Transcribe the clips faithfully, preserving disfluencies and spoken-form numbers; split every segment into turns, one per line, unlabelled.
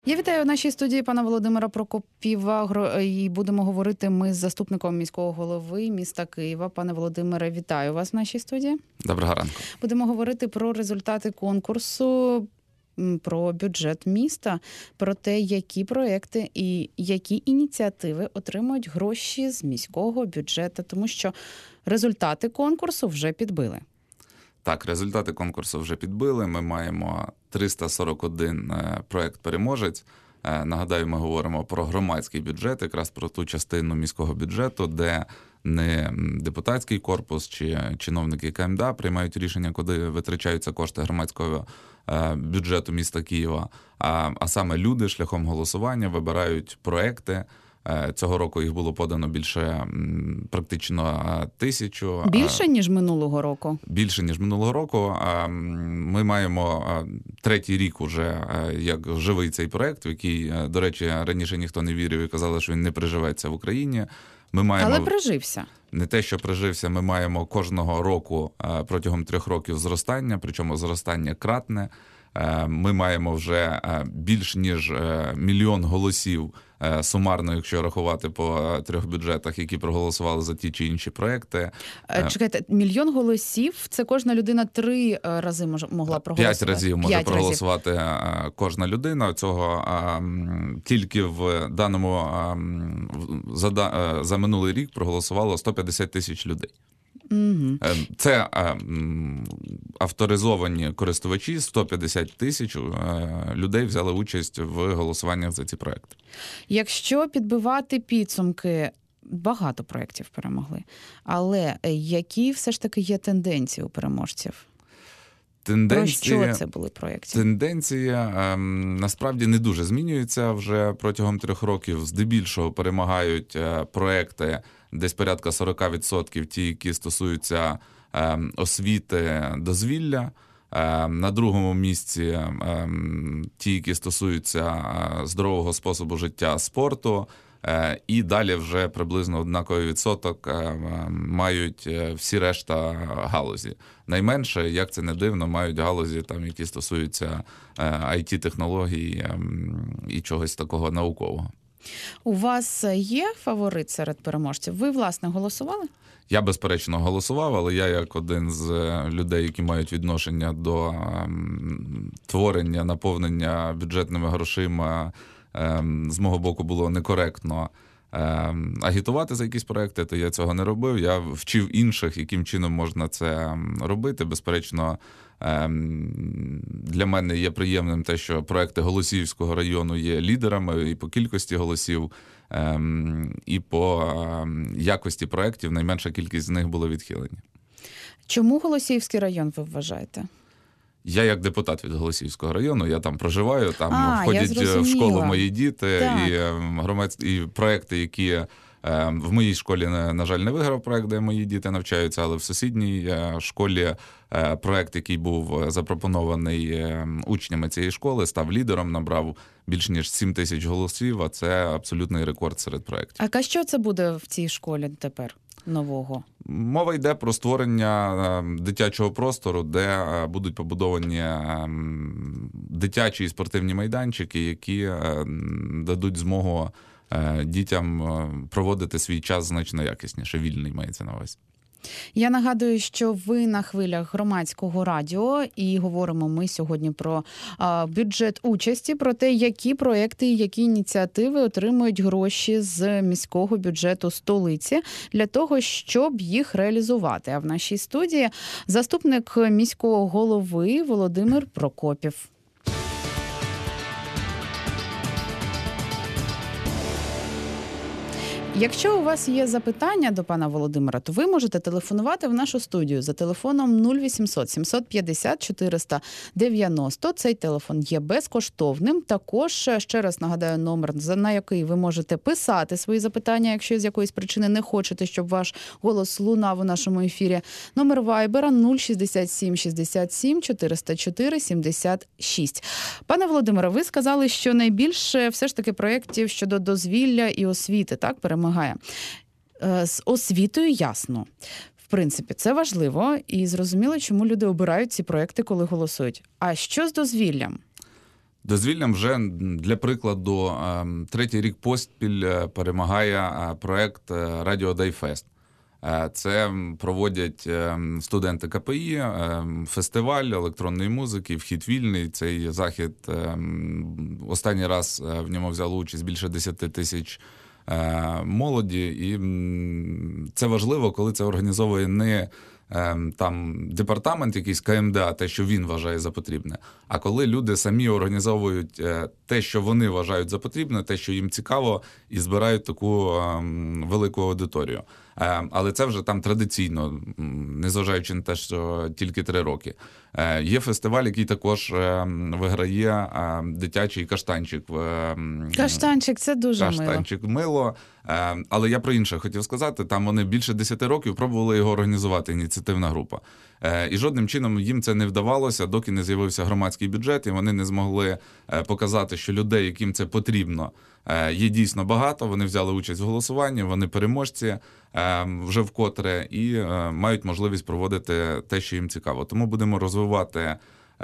Я вітаю в нашій студії пана Володимира Прокопєва, і будемо говорити ми з заступником міського голови міста Києва. Пане Володимире, вітаю вас в нашій студії.
Доброго ранку.
Будемо говорити про результати конкурсу, про бюджет міста, про те, які проекти і які ініціативи отримують гроші з міського бюджету, тому що результати конкурсу вже підбили.
Так, результати конкурсу вже підбили. Ми маємо триста сорок один проект-переможець. Нагадаю, ми говоримо про громадський бюджет, якраз про ту частину міського бюджету, де не депутатський корпус чи чиновники ка ем де а приймають рішення, куди витрачаються кошти громадського бюджету міста Києва, а, а саме люди шляхом голосування вибирають проекти. Цього року їх було подано більше практично тисячу.
Більше, ніж минулого року?
Більше, ніж минулого року. Ми маємо третій рік уже, як живий цей проект, в який, до речі, раніше ніхто не вірив і казали, що він не приживеться в Україні. Ми маємо...
Але прижився.
Не те, що прижився, ми маємо кожного року протягом трьох років зростання, причому зростання кратне. Ми маємо вже більш ніж мільйон голосів сумарно, якщо рахувати по трьох бюджетах, які проголосували за ті чи інші проекти.
Чекайте, мільйон голосів – це кожна людина три рази могла проголосувати?
П'ять разів може
П'ять
проголосувати
разів.
Кожна людина. Цього тільки в даному, за, за минулий рік проголосувало сто п'ятдесят тисяч людей.
Угу.
Це авторизовані користувачі, сто п'ятдесят тисяч людей взяли участь в голосуваннях за ці проекти. Якщо підбивати підсумки,
багато проєктів перемогли, але які все ж таки є тенденції у переможців?
Тенденції,
Про що це були проєкти?
Тенденція ем, насправді не дуже змінюється вже протягом трьох років. Здебільшого перемагають е, проекти десь порядка сорок відсотків, ті, які стосуються е, освіти, дозвілля. Е, на другому місці е, ті, які стосуються е, здорового способу життя, спорту. І далі вже приблизно однаковий відсоток мають всі решта галузі. Найменше, як це не дивно, мають галузі, там, які стосуються ай ті-технологій і чогось такого наукового.
У вас є фаворит серед переможців? Ви, власне, голосували?
Я, безперечно, голосував, але я, як один з людей, які мають відношення до творення, наповнення бюджетними грошима, з мого боку було некоректно агітувати за якісь проекти, то я цього не робив. Я вчив інших, яким чином можна це робити. Безперечно, для мене є приємним те, що проекти Голосіївського району є лідерами і по кількості голосів, і по якості проектів. Найменша кількість з них було відхилені.
Чому Голосіївський район, ви вважаєте?
Я як депутат від Голосіївського району, я там проживаю, там
а,
входять в школу мої діти,
так.
і громадські і проекти, які е, в моїй школі, на жаль, не виграв проект, де мої діти навчаються, але в сусідній школі е, проект, який був запропонований учнями цієї школи, став лідером, набрав більш ніж сім тисяч голосів, а це абсолютний рекорд серед проєктів.
А що це буде в цій школі тепер? Нового?
Мова йде про створення дитячого простору, де будуть побудовані дитячі і спортивні майданчики, які дадуть змогу дітям проводити свій час значно якісніше, вільний мається на увазі.
Я нагадую, що ви на хвилях громадського радіо, і говоримо ми сьогодні про а, бюджет участі, про те, які проекти і які ініціативи отримують гроші з міського бюджету столиці для того, щоб їх реалізувати. А в нашій студії заступник міського голови Володимир Прокопєв. Якщо у вас є запитання до пана Володимира, то ви можете телефонувати в нашу студію за телефоном нуль вісімсот сімсот п'ятдесят чотириста дев'яносто. Цей телефон є безкоштовним. Також, ще раз нагадаю, номер, на який ви можете писати свої запитання, якщо з якоїсь причини не хочете, щоб ваш голос лунав у нашому ефірі. Номер Вайбера нуль шістдесят сім шістдесят сім чотириста чотири сімдесят шість. Пане Володимире, ви сказали, що найбільше все ж таки проєктів щодо дозвілля і освіти, так, перемагає. З освітою ясно. В принципі, це важливо і зрозуміло, чому люди обирають ці проекти, коли голосують. А що з дозвіллям?
Дозвіллям вже, для прикладу, третій рік поспіль перемагає проект «Радіо Дайфест». Це проводять студенти ка пе і, фестиваль електронної музики, вхід вільний. Цей захід останній раз в ньому взяло участь більше десять тисяч молоді. І це важливо, коли це організовує не там департамент якийсь ка ем де а, те, що він вважає за потрібне, а коли люди самі організовують те, що вони вважають за потрібне, те, що їм цікаво, і збирають таку велику аудиторію. Але це вже там традиційно, незважаючи на те, що тільки три роки. Є фестиваль, який також виграє дитячий каштанчик.
Каштанчик, це дуже мило.
Каштанчик мило. Але я про інше хотів сказати. Там вони більше десяти років пробували його організувати, ініціативна група. І жодним чином їм це не вдавалося, доки не з'явився громадський бюджет, і вони не змогли показати, що людей, яким це потрібно, є дійсно багато. Вони взяли участь в голосуванні, вони переможці вже вкотре і мають можливість проводити те, що їм цікаво. Тому будемо розвивати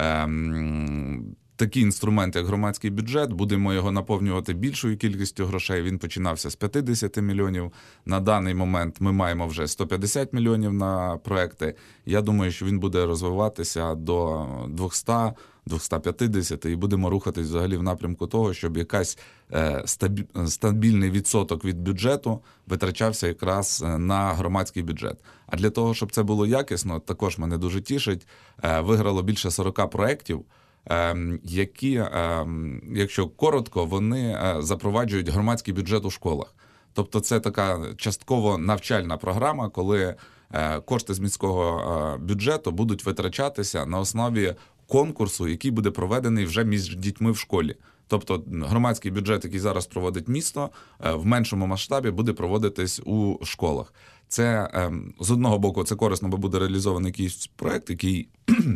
такі інструменти, як громадський бюджет, будемо його наповнювати більшою кількістю грошей. Він починався з п'ятдесят мільйонів. На даний момент ми маємо вже сто п'ятдесят мільйонів на проекти. Я думаю, що він буде розвиватися до двісті - двісті п'ятдесят і будемо рухатись взагалі в напрямку того, щоб якась стабільний відсоток від бюджету витрачався якраз на громадський бюджет. А для того, щоб це було якісно, також мене дуже тішить, виграло більше сорок проєктів, які, якщо коротко, вони запроваджують громадський бюджет у школах. Тобто це така частково навчальна програма, коли кошти з міського бюджету будуть витрачатися на основі конкурсу, який буде проведений вже між дітьми в школі. Тобто громадський бюджет, який зараз проводить місто, в меншому масштабі буде проводитись у школах. Це, з одного боку, це корисно, бо буде реалізований якийсь проєкт, який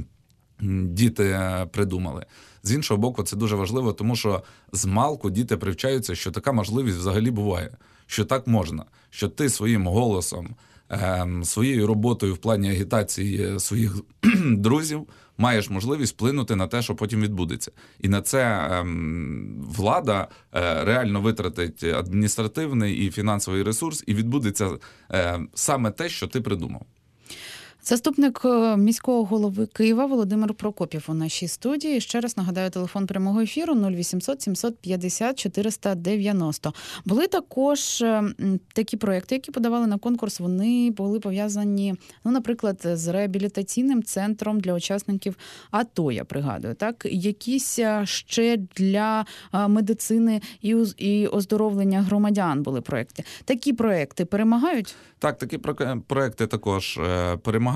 діти придумали. З іншого боку, це дуже важливо, тому що змалку діти привчаються, що така можливість взагалі буває, що так можна, що ти своїм голосом, своєю роботою в плані агітації своїх друзів маєш можливість вплинути на те, що потім відбудеться. І на це влада реально витратить адміністративний і фінансовий ресурс, і відбудеться саме те, що ти придумав.
Заступник міського голови Києва Володимир Прокопів у нашій студії. Ще раз нагадаю, телефон прямого ефіру нуль вісімсот сімсот п'ятдесят чотириста дев'яносто. Були також такі проекти, які подавали на конкурс, вони були пов'язані, ну, наприклад, з реабілітаційним центром для учасників АТО, я пригадую, так? Якісь ще для медицини і оздоровлення громадян були проекти. Такі проекти перемагають?
Так, такі проекти також перемагають.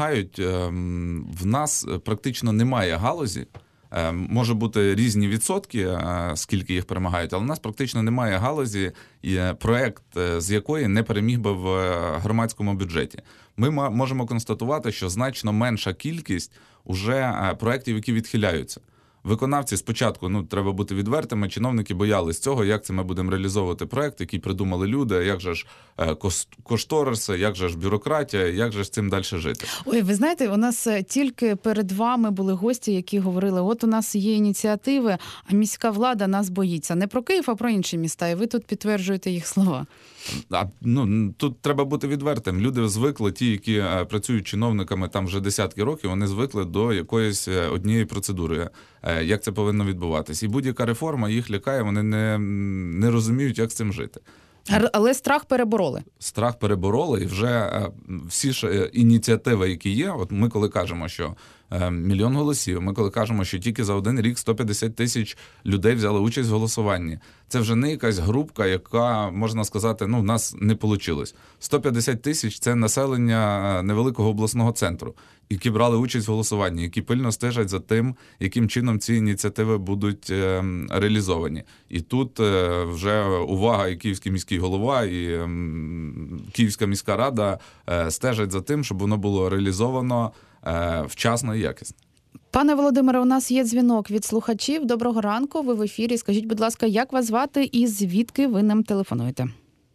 В нас практично немає галузі. Може бути різні відсотки, скільки їх перемагають, але в нас практично немає галузі, проект з якої не переміг би в громадському бюджеті. Ми можемо констатувати, що значно менша кількість уже проєктів, які відхиляються. Виконавці спочатку, ну, треба бути відвертими, чиновники боялись цього, як це ми будемо реалізовувати проект, який придумали люди, як же ж кошториси, як же ж бюрократія, як же ж цим далі жити.
Ой, ви знаєте, у нас тільки перед вами були гості, які говорили, от у нас є ініціативи, а міська влада нас боїться. Не про Київ, а про інші міста, і ви тут підтверджуєте їх слова.
А, ну, тут треба бути відвертим. Люди звикли, ті, які працюють чиновниками там вже десятки років, вони звикли до якоїсь однієї процедури, як це повинно відбуватись. І будь-яка реформа їх лякає, вони не, не розуміють, як з цим жити.
Але страх перебороли.
Страх перебороли, і вже всі ж ініціативи, які є, от ми коли кажемо, що мільйон голосів, ми коли кажемо, що тільки за один рік сто п'ятдесят тисяч людей взяли участь в голосуванні. Це вже не якась групка, яка, можна сказати, ну, в нас не вийшло. сто п'ятдесят тисяч – це населення невеликого обласного центру, які брали участь в голосуванні, які пильно стежать за тим, яким чином ці ініціативи будуть е, реалізовані. І тут е, вже увага і Київський міський голова, і е, Київська міська рада е, стежать за тим, щоб воно було реалізовано е, вчасно і якісно.
Пане Володимире, у нас є дзвінок від слухачів. Доброго ранку, ви в ефірі. Скажіть, будь ласка, як вас звати і звідки ви нам телефонуєте?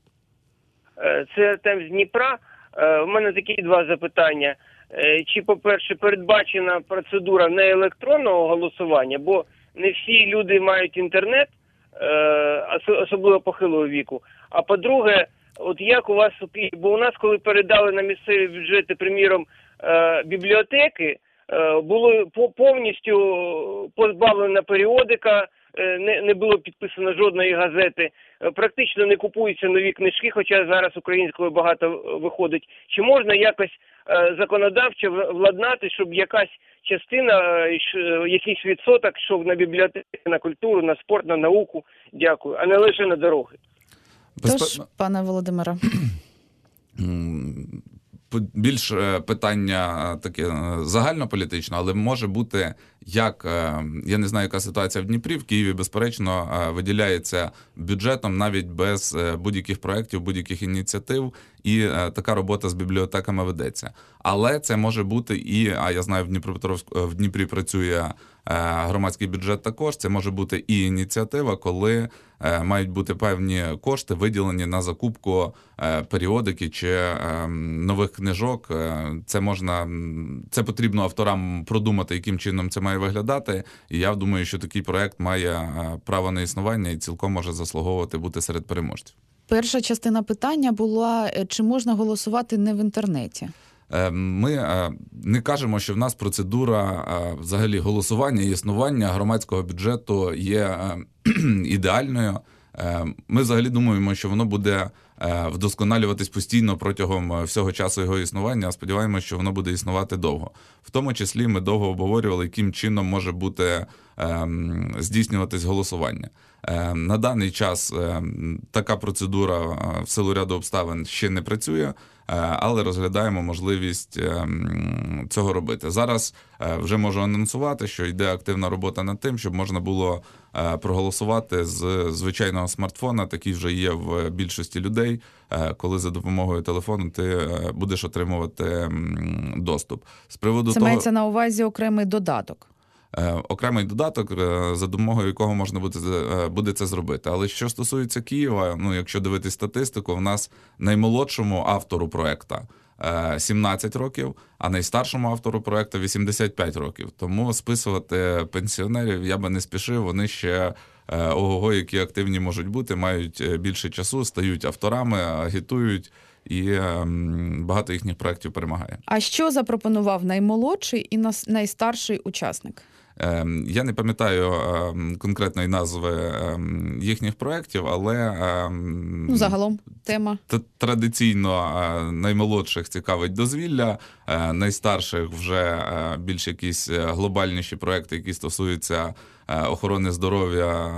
Це Артем з Дніпра. У мене такі два запитання. Чи, по-перше, передбачена процедура не електронного голосування, бо не всі люди мають інтернет, особливо похилого віку. А по-друге, от як у вас, бо у нас, коли передали на місцеві бюджети, приміром, бібліотеки, було повністю позбавлена періодика, не, не було підписано жодної газети, практично не купуються нові книжки, хоча зараз українською багато виходить. Чи можна якось законодавчо владнати, щоб якась частина, якийсь відсоток йшов на бібліотеки, на культуру, на спорт, на науку? Дякую, а не лише на дороги.
Тож, пане Володимире.
Більш питання таке загальнополітичне, але може бути, як, я не знаю, яка ситуація в Дніпрі, в Києві, безперечно, виділяється бюджетом навіть без будь-яких проєктів, будь-яких ініціатив, і така робота з бібліотеками ведеться. Але це може бути і, а я знаю, в Дніпропетровську, в Дніпрі працює громадський бюджет також, це може бути і ініціатива, коли мають бути певні кошти виділені на закупку періодики чи нових книжок. Це можна, це потрібно авторам продумати, яким чином це має виглядати. І я думаю, що такий проект має право на існування і цілком може заслуговувати бути серед переможців.
Перша частина питання була, чи можна голосувати не в інтернеті?
Ми не кажемо, що в нас процедура взагалі голосування і існування громадського бюджету є ідеальною. Ми взагалі думаємо, що воно буде вдосконалюватись постійно протягом всього часу його існування, а сподіваємося, що воно буде існувати довго. В тому числі ми довго обговорювали, яким чином може бути здійснюватись голосування. На даний час така процедура в силу ряду обставин ще не працює, але розглядаємо можливість цього робити. Зараз вже можу анонсувати, що йде активна робота над тим, щоб можна було проголосувати з звичайного смартфона, такий вже є в більшості людей, коли за допомогою телефону ти будеш отримувати доступ. З приводу
Це
того...
мається на увазі окремий додаток?
Окремий додаток, за допомогою якого можна буде, буде це зробити. Але що стосується Києва, ну, якщо дивитись статистику, в нас наймолодшому автору проекту сімнадцять років, а найстаршому автору проекту вісімдесят п'ять років. Тому списувати пенсіонерів я би не спішив, вони ще ого-го, які активні можуть бути, мають більше часу, стають авторами, агітують, і багато їхніх проєктів перемагає.
А що запропонував наймолодший і найстарший учасник?
Я не пам'ятаю конкретної назви їхніх проєктів, але...
Ну, загалом тема.
Традиційно наймолодших цікавить дозвілля, найстарших вже більш якісь глобальніші проєкти, які стосуються охорони здоров'я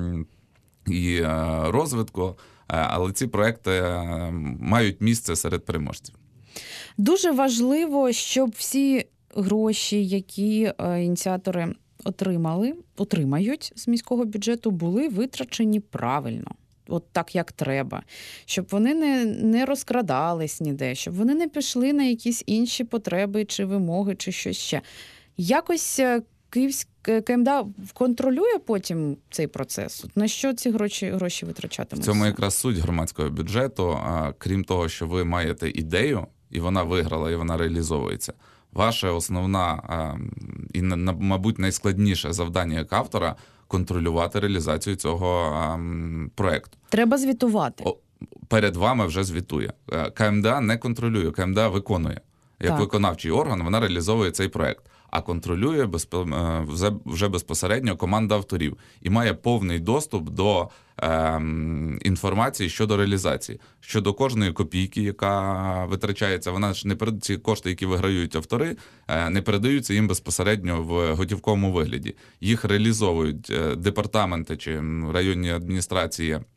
і розвитку. Але ці проекти мають місце серед переможців.
Дуже важливо, щоб всі гроші, які ініціатори отримали, отримають з міського бюджету, були витрачені правильно. От так, як треба. Щоб вони не, не розкрадались ніде, щоб вони не пішли на якісь інші потреби чи вимоги, чи щось ще. Якось Київська КМДА контролює потім цей процес? На що ці гроші, гроші витрачатимуться?
В цьому якраз суть громадського бюджету. Крім того, що ви маєте ідею, і вона виграла, і вона реалізовується. Ваша основна і, мабуть, найскладніше завдання як автора – контролювати реалізацію цього проєкту.
Треба звітувати.
Перед вами вже звітує. КМДА не контролює, КМДА виконує. Як так. Виконавчий орган вона реалізовує цей проєкт. А контролює вже безпосередньо команда авторів і має повний доступ до е, інформації щодо реалізації. Щодо кожної копійки, яка витрачається, вона ж не перед ці кошти, які виграють автори, е, не передаються їм безпосередньо в готівковому вигляді. Їх реалізовують департаменти чи районні адміністрації е,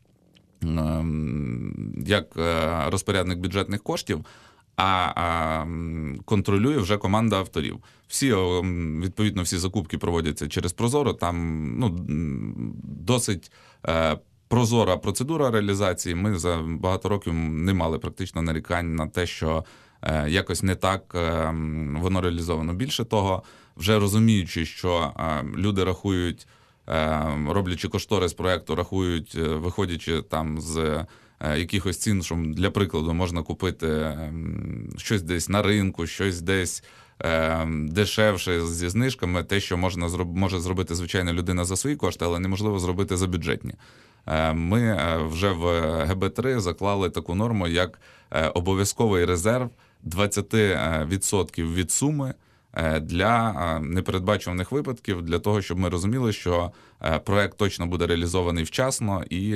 як розпорядник бюджетних коштів, а, а контролює вже команда авторів. Всі, відповідно, всі закупки проводяться через Прозоро, там ну, досить е, прозора процедура реалізації. Ми за багато років не мали практично нарікань на те, що е, якось не так е, воно реалізовано. Більше того, вже розуміючи, що е, люди рахують, е, роблячи кошторис проєкту, рахують, е, виходячи там з якихось цін, що для прикладу можна купити щось десь на ринку, щось десь е, дешевше зі знижками те, що можна зроб, може зробити звичайна людина за свої кошти, але неможливо зробити за бюджетні. Е, ми е, вже в ге бе три заклали таку норму, як е, обов'язковий резерв двадцять відсотків від суми для непередбачуваних випадків, для того, щоб ми розуміли, що проект точно буде реалізований вчасно і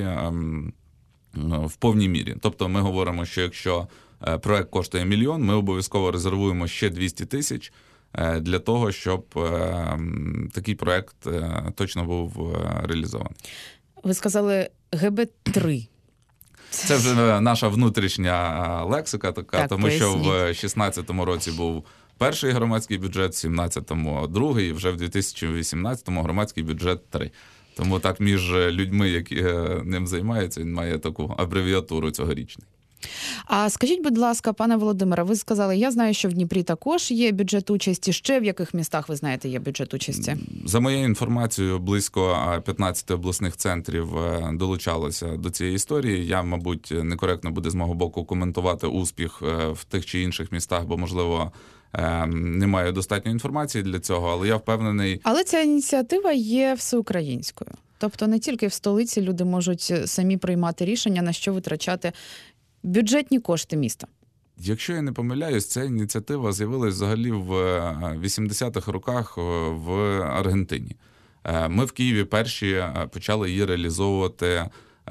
в повній мірі. Тобто ми говоримо, що якщо проект коштує мільйон, ми обов'язково резервуємо ще двісті тисяч для того, щоб такий проект точно був реалізований.
Ви сказали ге бе три.
Це вже наша внутрішня лексика така,
так,
тому
поясніть.
що в шістнадцятому році був перший громадський бюджет, в сімнадцятому другий, і вже в дві тисячі вісімнадцятому громадський бюджет три. Тому так між людьми, які ним займаються, він має таку абревіатуру цьогорічний.
А скажіть, будь ласка, пане Володимире, ви сказали, я знаю, що в Дніпрі також є бюджет участі. Ще в яких містах, ви знаєте, є бюджет участі?
За моєю інформацією, близько п'ятнадцять обласних центрів долучалося до цієї історії. Я, мабуть, некоректно буде з мого боку коментувати успіх в тих чи інших містах, бо, можливо, не маю достатньо інформації для цього, але я впевнений...
Але ця ініціатива є всеукраїнською. Тобто не тільки в столиці люди можуть самі приймати рішення, на що витрачати бюджетні кошти міста.
Якщо я не помиляюсь, ця ініціатива з'явилась взагалі в вісімдесятих роках в Аргентині. Ми в Києві перші почали її реалізовувати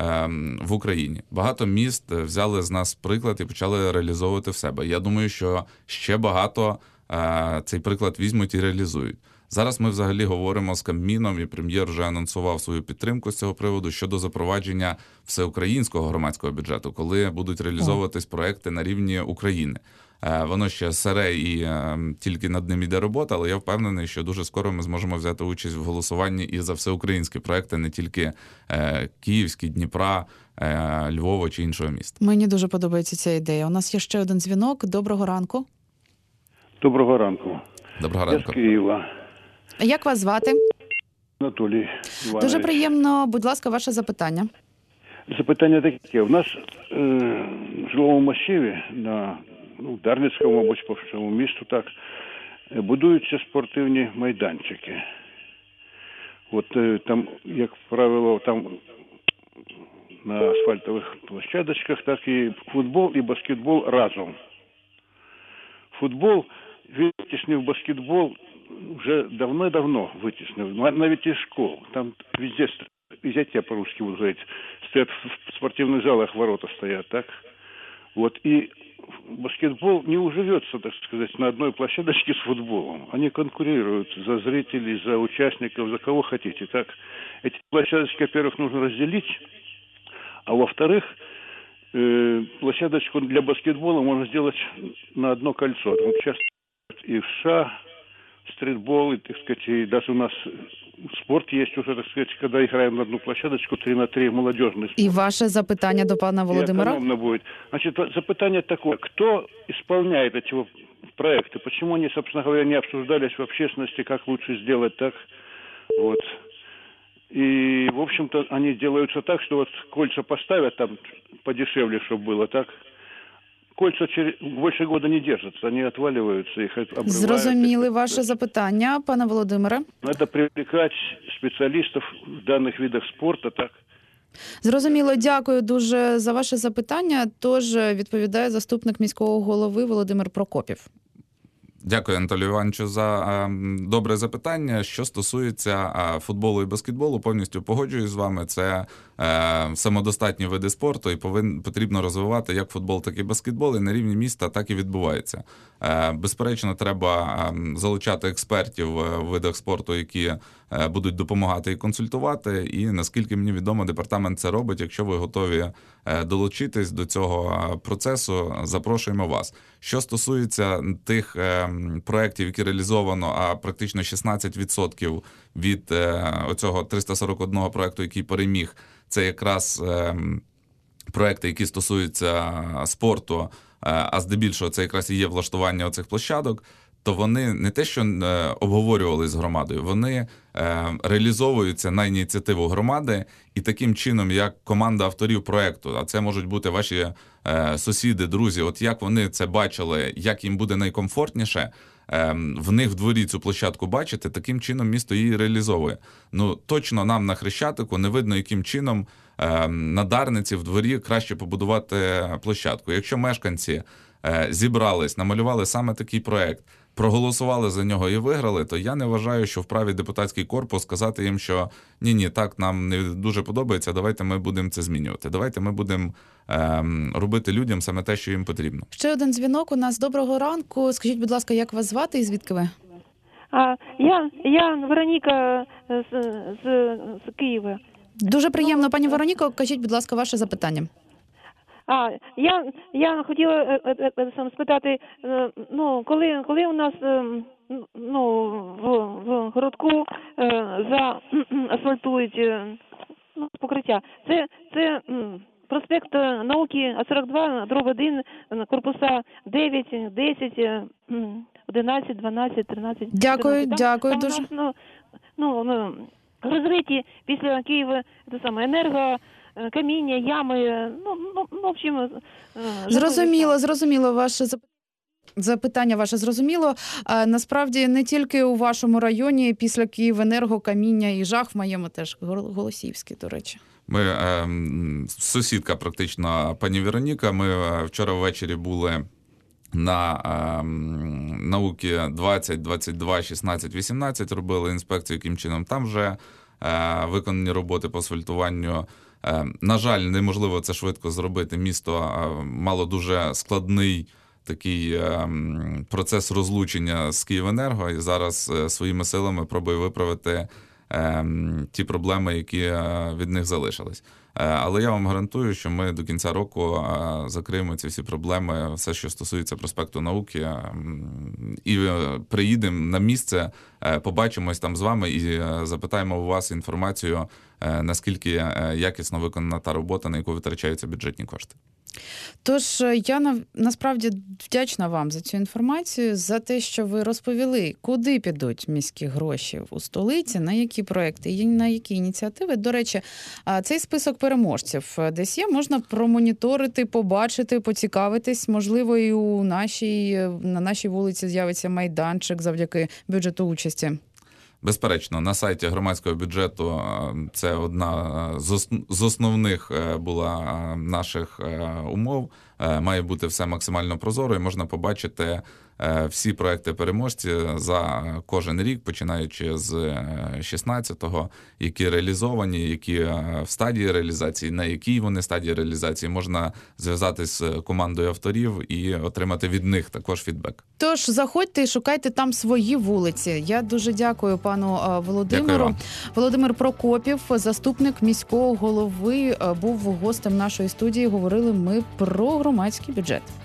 в Україні. Багато міст взяли з нас приклад і почали реалізовувати в себе. Я думаю, що ще багато цей приклад візьмуть і реалізують. Зараз ми взагалі говоримо з Кабміном, і прем'єр вже анонсував свою підтримку з цього приводу щодо запровадження всеукраїнського громадського бюджету, коли будуть реалізовуватись проекти на рівні України. Воно ще сире і тільки над ним йде робота, але я впевнений, що дуже скоро ми зможемо взяти участь в голосуванні і за всеукраїнські проекти, не тільки київські, Дніпра, Львова чи іншого міста.
Мені дуже подобається ця ідея. У нас є ще один дзвінок. Доброго ранку.
Доброго ранку.
Доброго ранку.
Я з Києва.
Як вас звати?
Анатолій Іванович.
Дуже приємно. Будь ласка, ваше запитання.
Запитання таке. У нас е, в жилому масиві, на ну, Дарницькому, мабуть, по всьому місту, так, будуються спортивні майданчики. От е, там, як правило, там на асфальтових площадочках, так і футбол і баскетбол разом. Футбол витіснив баскетбол вже давно-давно витіснив, навіть із школ. Там везде, изятия по-русски будут говорить, стоят в спортивных залах, ворота стоят, так? Вот, и баскетбол не уживется, так сказать, на одной площадочке с футболом. Они конкурируют за зрителей, за участников, за кого хотите, так? Эти площадочки, во-первых, нужно разделить, а во-вторых, э, площадочку для баскетбола можно сделать на одно кольцо. Там сейчас и в США стритбол, и, так сказать, и даже у нас спорт есть уже, так сказать, когда играем на одну площадочку три на три, молодежный спорт.
І ваше запитання до пана Володимира?
И экономно будет. Значит, запытание такое. Кто исполняет эти проекты? Почему они, собственно говоря, не обсуждались в общественности, как лучше сделать так? Вот. И, в общем-то, они делаются так, что вот кольца поставят там подешевле, чтобы было так. Кольца через більше года не держаться, вони відвалюються, їх обривають.
Зрозуміли ваше запитання, пане Володимире.
Треба привлекати спеціалістів в даних видах спорту, так?
Зрозуміло, дякую дуже за ваше запитання. Тож відповідає заступник міського голови Володимир Прокопів.
Дякую, Анатолію Івановичу, за добре запитання. Що стосується футболу і баскетболу, повністю погоджуюсь з вами. Це самодостатні види спорту, і повин, потрібно розвивати як футбол, так і баскетбол, і на рівні міста так і відбувається. Безперечно, треба залучати експертів в видах спорту, які будуть допомагати і консультувати, і, наскільки мені відомо, департамент це робить. Якщо ви готові долучитись до цього процесу, запрошуємо вас. Що стосується тих проєктів, які реалізовано, а практично шістнадцять відсотків від оцього триста сорок один проєкту, який переміг, це якраз проєкти, які стосуються спорту, а здебільшого це якраз і є влаштування оцих площадок, то вони не те, що обговорювали з громадою, вони реалізовуються на ініціативу громади, і таким чином, як команда авторів проєкту, а це можуть бути ваші сусіди, друзі, от як вони це бачили, як їм буде найкомфортніше, в них в дворі цю площадку бачити, таким чином місто її реалізовує. Ну, точно нам на Хрещатику не видно, яким чином на Дарниці в дворі краще побудувати площадку. Якщо мешканці зібрались, намалювали саме такий проект, проголосували за нього і виграли, то я не вважаю, що вправі депутатський корпус сказати їм, що ні-ні, так нам не дуже подобається, давайте ми будемо це змінювати. Давайте ми будемо ем, робити людям саме те, що їм потрібно.
Ще один дзвінок у нас. Доброго ранку. Скажіть, будь ласка, як вас звати і звідки ви?
А, я, я Вероніка з, з, з Києва.
Дуже приємно, пані Вероніко. Кажіть, будь ласка, ваше запитання.
А, я, я хотіла е, е, е, сам спитати, е, ну, коли, коли у нас е, ну, в, в городку е, за асфальтують е, ну, покриття, це, це м, проспект науки А сорок два, дроб один, корпуса дев'ять, десять, одинадцять, дванадцять, тринадцять.
Дякую,
чотирнадцять.
дякую
там,
дуже.
Там у нас, ну, ну, розриті після Києва це саме енерго, каміння, ями, ну, ну, ну в общем... е,
Зрозуміло, зрозуміло ваше запитання. Запитання ваше зрозуміло. А, насправді не тільки у вашому районі після Київенерго каміння і жах, в моєму теж Голосіївський, до речі.
Ми, е, сусідка практично пані Вероніка, ми вчора ввечері були на е, науки двадцять, двадцять два, шістнадцять, вісімнадцять, робили інспекцію, яким чином там вже е, виконані роботи по асфальтуванню. Е, на жаль, неможливо це швидко зробити. Місто е, мало дуже складний такий е, процес розлучення з Київенерго, і зараз е, своїми силами пробує виправити е, ті проблеми, які е, від них залишились. Е, але я вам гарантую, що ми до кінця року е, закриємо ці всі проблеми, все, що стосується проспекту Науки, е, і е, приїдемо на місце, е, побачимось там з вами і е, запитаємо у вас інформацію, е, наскільки е, якісно виконана та робота, на яку витрачаються бюджетні кошти.
Тож я на, насправді вдячна вам за цю інформацію, за те, що ви розповіли, куди підуть міські гроші у столиці, на які проекти і на які ініціативи. До речі, цей список переможців десь є, можна промоніторити, побачити, поцікавитись. Можливо, і у нашій, на нашій вулиці з'явиться майданчик завдяки бюджету участі.
Безперечно, на сайті громадського бюджету це одна з основних була наших умов. Має бути все максимально прозоро і можна побачити всі проекти-переможці за кожен рік, починаючи з шістнадцятого, які реалізовані, які в стадії реалізації, на якій вони стадії реалізації. Можна зв'язатися з командою авторів і отримати від них також фідбек. Тож
заходьте і шукайте там свої вулиці. Я дуже дякую пану Володимиру.
Дякую.
Володимир Прокопів, заступник міського голови, був гостем нашої студії. Говорили ми про громадський бюджет.